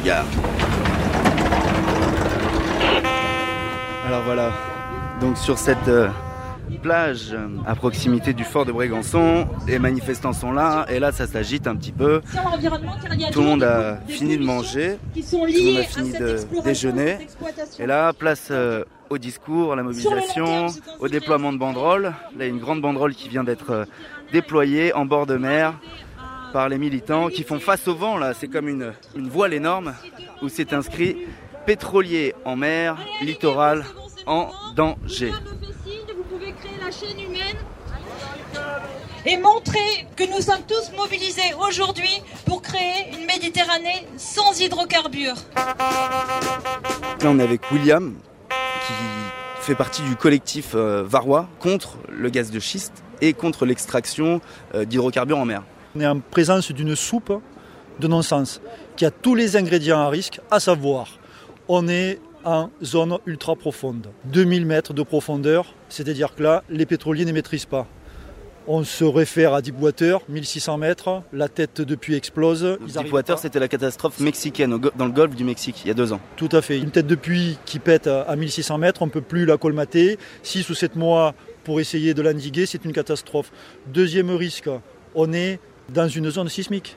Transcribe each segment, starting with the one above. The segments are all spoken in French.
Gare. Alors voilà, donc sur cette plage à proximité du fort de Brégançon, les manifestants sont là et là ça s'agite un petit peu. Tout le monde a fini de manger, tout le monde a fini de déjeuner et là place au discours, à la mobilisation, au déploiement de banderoles. Là il y a une grande banderole qui vient d'être déployée en bord de mer par les militants qui font face au vent. Là c'est comme une voile énorme où c'est inscrit « Pétrolier en mer, littoral en danger ». Chaîne humaine et montrer que nous sommes tous mobilisés aujourd'hui pour créer une Méditerranée sans hydrocarbures. Là on est avec William qui fait partie du collectif varois contre le gaz de schiste et contre l'extraction d'hydrocarbures en mer. On est en présence d'une soupe de non-sens qui a tous les ingrédients à risque, à savoir on est en zone ultra profonde. 2000 mètres de profondeur, c'est-à-dire que là, les pétroliers ne maîtrisent pas. On se réfère à Deepwater, 1600 mètres, la tête de puits explose. Deepwater, c'était la catastrophe mexicaine dans le golfe du Mexique, il y a 2 ans. Tout à fait. Une tête de puits qui pète à 1600 mètres, on ne peut plus la colmater. 6 ou 7 mois pour essayer de l'endiguer, c'est une catastrophe. Deuxième risque, on est dans une zone sismique.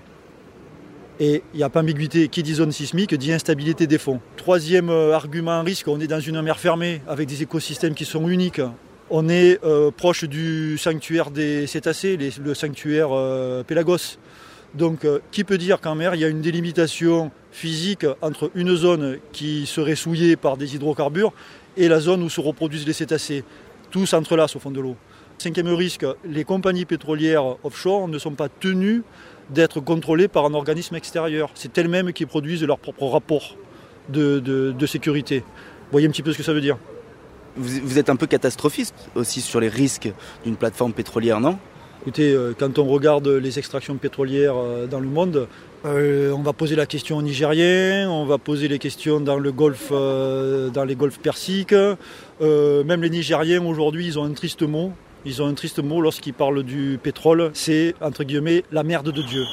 Et il n'y a pas ambiguïté, qui dit zone sismique dit instabilité des fonds. Troisième argument risque, on est dans une mer fermée avec des écosystèmes qui sont uniques. On est proche du sanctuaire des cétacés, le sanctuaire Pélagos. Donc qui peut dire qu'en mer il y a une délimitation physique entre une zone qui serait souillée par des hydrocarbures et la zone où se reproduisent les cétacés. Tout s'entrelace au fond de l'eau. Cinquième risque, les compagnies pétrolières offshore ne sont pas tenues d'être contrôlées par un organisme extérieur. C'est elles-mêmes qui produisent leur propre rapport de sécurité. Vous voyez un petit peu ce que ça veut dire. Vous êtes un peu catastrophiste aussi sur les risques d'une plateforme pétrolière, non ? Écoutez, quand on regarde les extractions pétrolières dans le monde, on va poser la question aux Nigériens, on va poser les questions dans le Golfe, dans les Golfes Persiques. Même les Nigériens aujourd'hui, ils ont un triste mot. Ils ont un triste mot lorsqu'ils parlent du pétrole, c'est, entre guillemets, la merde de Dieu.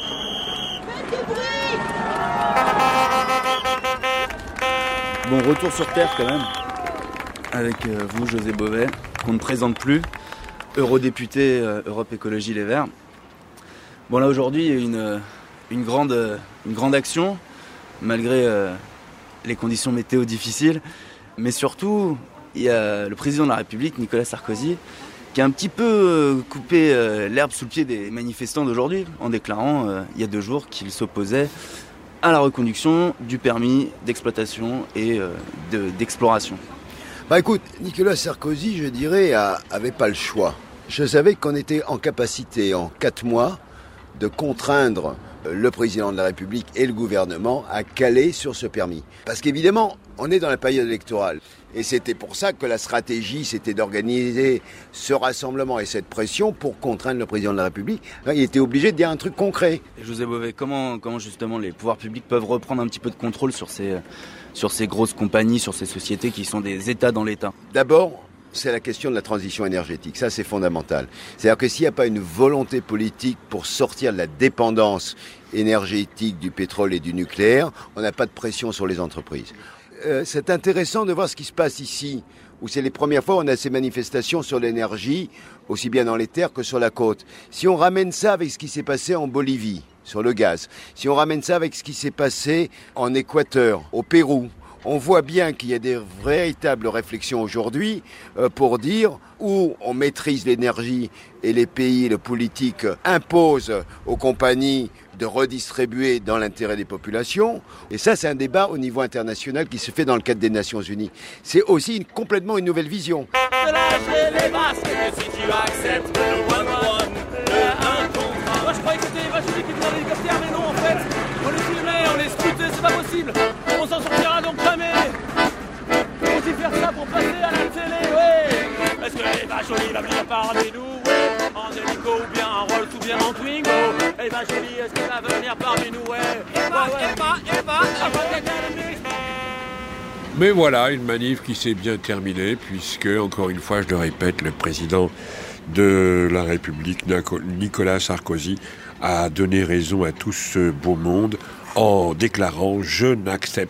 Bon, retour sur Terre quand même, avec vous, José Bové, qu'on ne présente plus, eurodéputé Europe Écologie Les Verts. Bon là aujourd'hui, il y a une grande action, malgré les conditions météo difficiles, mais surtout, il y a le président de la République, Nicolas Sarkozy, qui a un petit peu coupé l'herbe sous le pied des manifestants d'aujourd'hui en déclarant il y a 2 jours qu'il s'opposait à la reconduction du permis d'exploitation et d'exploration. Bah écoute, Nicolas Sarkozy, je dirais, avait pas le choix. Je savais qu'on était en capacité en 4 mois de contraindre le président de la République et le gouvernement à caler sur ce permis. Parce qu'évidemment, on est dans la période électorale. Et c'était pour ça que la stratégie, c'était d'organiser ce rassemblement et cette pression pour contraindre le président de la République. Il était obligé de dire un truc concret. Et José Bové, comment justement les pouvoirs publics peuvent reprendre un petit peu de contrôle sur ces grosses compagnies, sur ces sociétés qui sont des États dans l'État ? D'abord, c'est la question de la transition énergétique. Ça, c'est fondamental. C'est-à-dire que s'il n'y a pas une volonté politique pour sortir de la dépendance énergétique du pétrole et du nucléaire, on n'a pas de pression sur les entreprises. C'est intéressant de voir ce qui se passe ici, où c'est les premières fois où on a ces manifestations sur l'énergie, aussi bien dans les terres que sur la côte. Si on ramène ça avec ce qui s'est passé en Bolivie, sur le gaz, si on ramène ça avec ce qui s'est passé en Équateur, au Pérou, on voit bien qu'il y a des véritables réflexions aujourd'hui pour dire où on maîtrise l'énergie et les pays, le politique imposent aux compagnies de redistribuer dans l'intérêt des populations. Et ça, c'est un débat au niveau international qui se fait dans le cadre des Nations Unies. C'est aussi complètement une nouvelle vision. Lâcher les masques, si tu acceptes le one-one, un contrat. Moi, je croyais que c'était Vachuli qui était dans l'hélicoptère, mais non, en fait, on les filmait, on les scrutait, c'est pas possible. On s'en sortira donc jamais. On dit faire ça pour passer à la télé, ouais. Est-ce que les Vacholi va venir parmi nous, ouais. En hélico ou bien en Rolls ou bien en Twingo. Et Vacholi, est-ce qu'elle va venir parmi nous, ouais. Eva. Mais voilà, une manif qui s'est bien terminée, puisque, encore une fois, je le répète, le président de la République, Nicolas Sarkozy, a donné raison à tout ce beau monde en déclarant « Je n'accepte